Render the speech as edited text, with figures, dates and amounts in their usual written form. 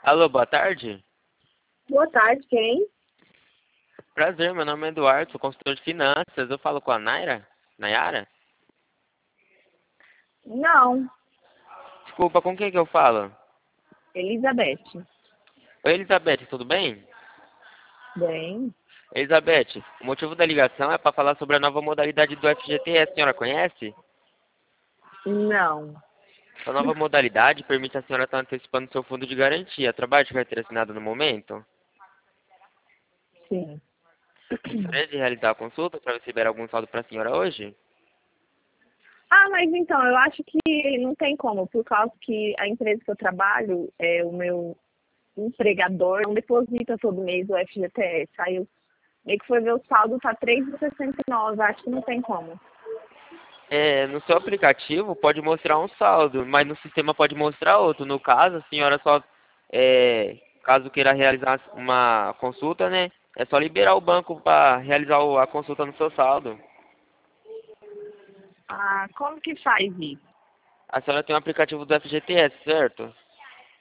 Alô, boa tarde. Boa tarde, quem? Prazer, meu nome é Eduardo, sou consultor de finanças. Eu falo com a Nayara? Não, Desculpa, com quem que eu falo? Elizabeth. Oi, Elizabeth, tudo bem? Bem, Elizabeth, o motivo da ligação é para falar sobre a nova modalidade do FGTS. A senhora conhece? não, A nova modalidade permite a senhora estar antecipando seu fundo de garantia. Trabalho de carteira assinada no momento? sim. Gostaria de realizar a consulta para ver se tiver algum saldo para a senhora hoje? Ah, mas então, eu acho que não tem como, por causa que a empresa que eu trabalho, o meu empregador não deposita todo mês o FGTS. Aí eu meio que foi ver o saldo, tá 3,69, acho que não tem como. No seu aplicativo pode mostrar um saldo, mas no sistema pode mostrar outro. No caso, a senhora só, caso queira realizar uma consulta, né? É só liberar o banco para realizar a consulta no seu saldo. Ah, como que faz isso? A senhora tem um aplicativo do FGTS, certo?